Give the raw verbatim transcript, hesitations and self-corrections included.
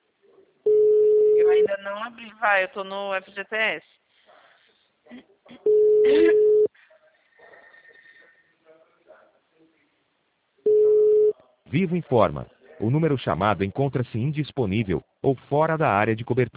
Eu ainda não abri. Vai, eu tô no F G T S. Vivo informa. O número chamado encontra-se indisponível ou fora da área de cobertura.